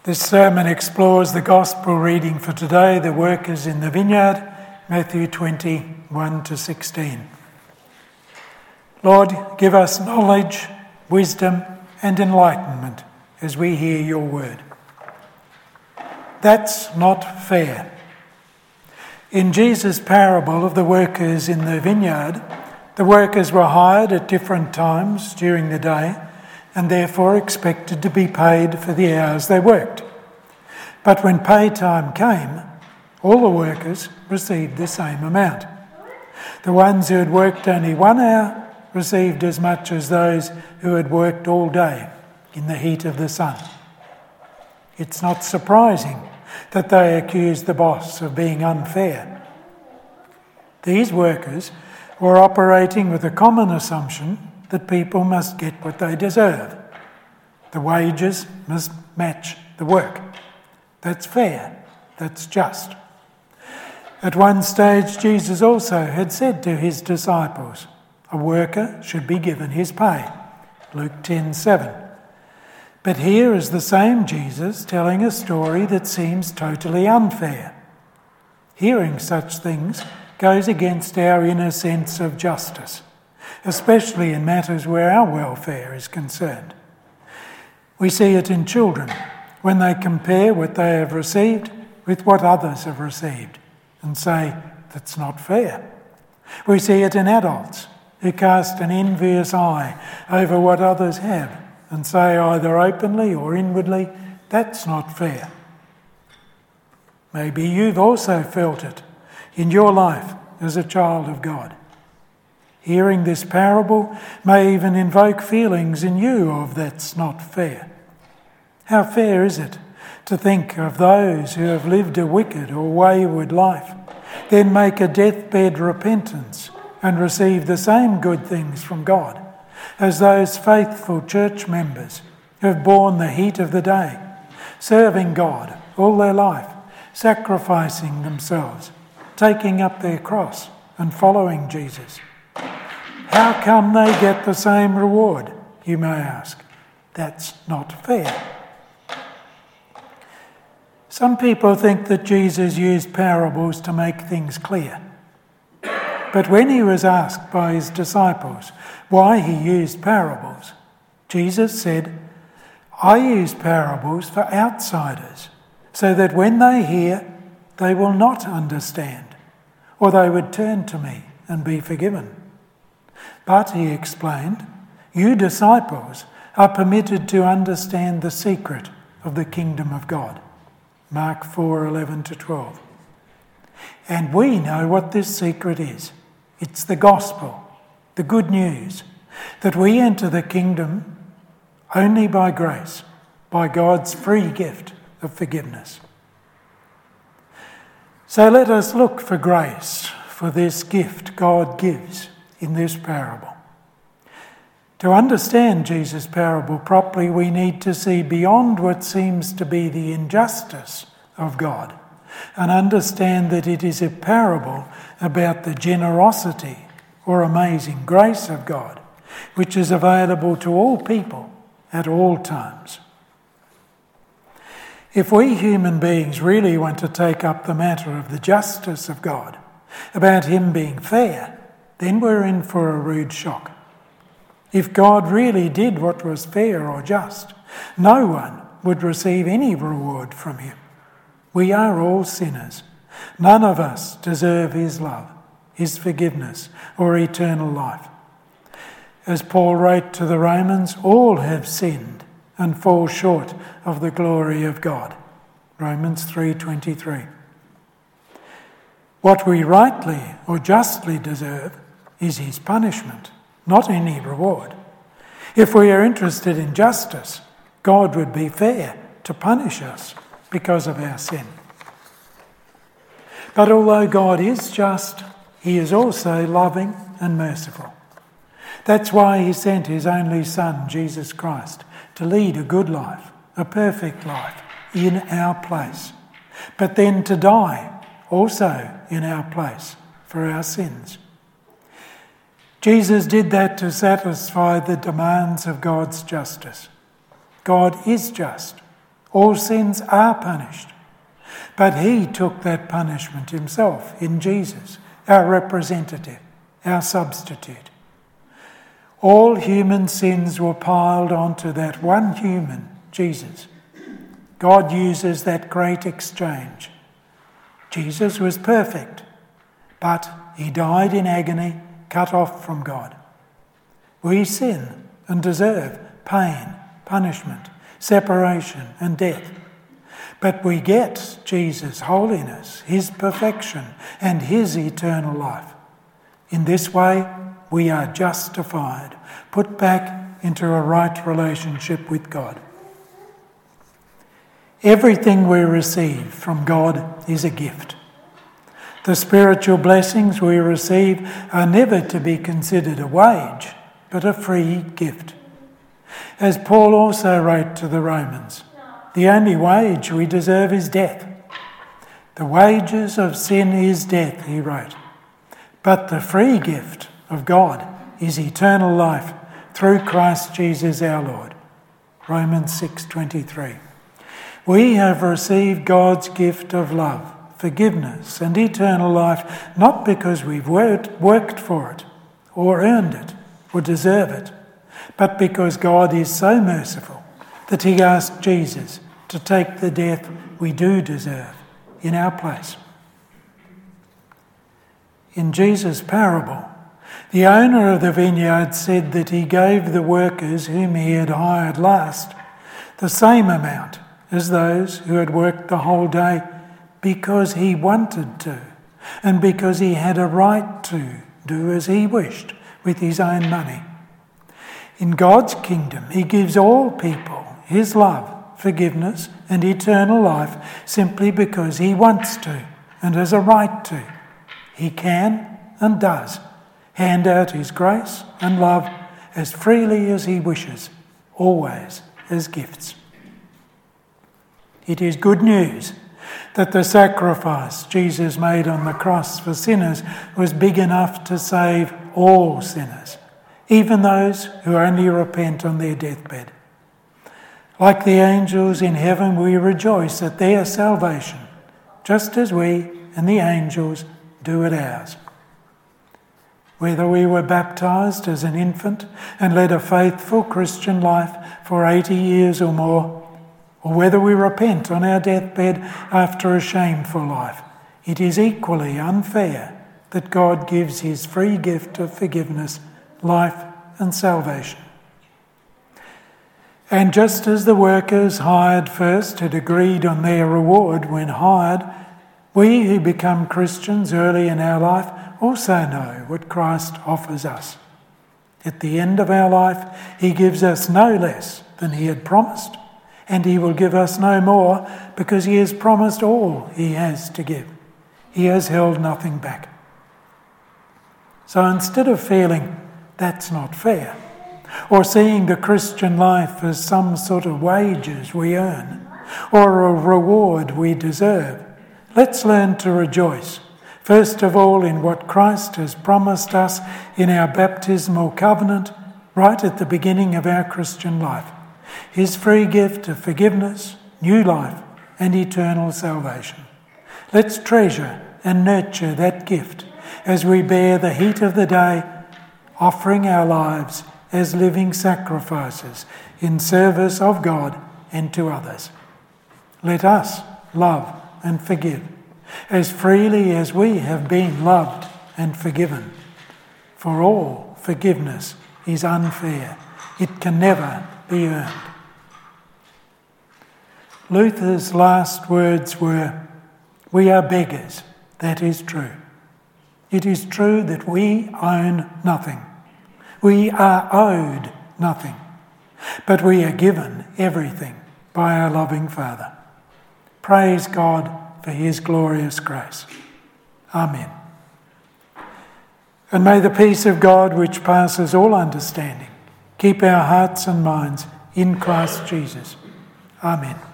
This sermon explores the gospel reading for today, the workers in the vineyard, Matthew 20:1 to 16. Lord, give us knowledge, wisdom, and enlightenment as we hear your word. That's not fair. In Jesus' parable of the workers in the vineyard, the workers were hired at different times during the day and therefore expected to be paid for the hours they worked. But when pay time came, all the workers received the same amount. The ones who had worked only 1 hour received as much as those who had worked all day in the heat of the sun. It's not surprising that they accused the boss of being unfair. These workers were operating with a common assumption that people must get what they deserve. The wages must match the work. That's fair. That's just. At one stage, Jesus also had said to his disciples, a worker should be given his pay. Luke 10:7. But here is the same Jesus telling a story that seems totally unfair. Hearing such things goes against our inner sense of justice, especially in matters where our welfare is concerned. We see it in children when they compare what they have received with what others have received and say, that's not fair. We see it in adults who cast an envious eye over what others have and say either openly or inwardly, that's not fair. Maybe you've also felt it in your life as a child of God. Hearing this parable may even invoke feelings in you of that's not fair. How fair is it to think of those who have lived a wicked or wayward life, then make a deathbed repentance and receive the same good things from God as those faithful church members who have borne the heat of the day, serving God all their life, sacrificing themselves, taking up their cross and following Jesus. How come they get the same reward, you may ask? That's not fair. Some people think that Jesus used parables to make things clear. But when he was asked by his disciples why he used parables, Jesus said, I use parables for outsiders, so that when they hear, they will not understand, or they would turn to me and be forgiven. But, he explained, you disciples are permitted to understand the secret of the kingdom of God. Mark 4:11 to 12. And we know what this secret is. It's the gospel, the good news, that we enter the kingdom only by grace, by God's free gift of forgiveness. So let us look for grace for this gift God gives in this parable. To understand Jesus' parable properly, we need to see beyond what seems to be the injustice of God and understand that it is a parable about the generosity or amazing grace of God, which is available to all people at all times. If we human beings really want to take up the matter of the justice of God, about him being fair, then we're in for a rude shock. If God really did what was fair or just, no one would receive any reward from him. We are all sinners. None of us deserve his love, his forgiveness, or eternal life. As Paul wrote to the Romans, all have sinned and fall short of the glory of God. Romans 3:23. What we rightly or justly deserve is his punishment, not any reward. If we are interested in justice, God would be fair to punish us because of our sin. But although God is just, he is also loving and merciful. That's why he sent his only Son, Jesus Christ, to lead a good life, a perfect life, in our place, but then to die also in our place for our sins. Jesus did that to satisfy the demands of God's justice. God is just, All sins are punished. But he took that punishment himself in Jesus, our representative, our substitute. All human sins were piled onto that one human, Jesus. God uses that great exchange. Jesus was perfect, but he died in agony, cut off from God. We sin and deserve pain, punishment, separation and death. But we get Jesus' holiness, his perfection, and his eternal life. In this way, we are justified, put back into a right relationship with God. Everything we receive from God is a gift. The spiritual blessings we receive are never to be considered a wage, but a free gift. As Paul also wrote to the Romans, the only wage we deserve is death. The wages of sin is death, he wrote. But the free gift of God is eternal life through Christ Jesus our Lord. Romans 6:23. We have received God's gift of love, forgiveness and eternal life, not because we've worked for it or earned it or deserve it, but because God is so merciful that he asked Jesus to take the death we do deserve in our place. In Jesus' parable, the owner of the vineyard said that he gave the workers whom he had hired last the same amount as those who had worked the whole day because he wanted to and because he had a right to do as he wished with his own money. In God's kingdom, he gives all people his love, forgiveness and eternal life simply because he wants to and has a right to. He can and does hand out his grace and love as freely as he wishes, always as gifts. It is good news that the sacrifice Jesus made on the cross for sinners was big enough to save all sinners, even those who only repent on their deathbed. Like the angels in heaven, we rejoice at their salvation, just as we and the angels do at ours. Whether we were baptised as an infant and led a faithful Christian life for 80 years or more, or whether we repent on our deathbed after a shameful life, it is equally unfair that God gives his free gift of forgiveness, life and salvation. And just as the workers hired first had agreed on their reward when hired, we who become Christians early in our life also know what Christ offers us. At the end of our life, he gives us no less than he had promised, and he will give us no more because he has promised all he has to give. He has held nothing back. So instead of feeling that's not fair, or seeing the Christian life as some sort of wages we earn, or a reward we deserve, let's learn to rejoice, first of all in what Christ has promised us in our baptismal covenant right at the beginning of our Christian life, his free gift of forgiveness, new life, and eternal salvation. Let's treasure and nurture that gift as we bear the heat of the day, offering our lives as living sacrifices in service of God and to others. Let us love and forgive as freely as we have been loved and forgiven. For all forgiveness is unfair. It can never be earned. Luther's last words were, "We are beggars, that is true. It is true that we own nothing. We are owed nothing, but we are given everything by our loving Father." Praise God for his glorious grace. Amen. And may the peace of God, which passes all understanding, keep our hearts and minds in Christ Jesus. Amen.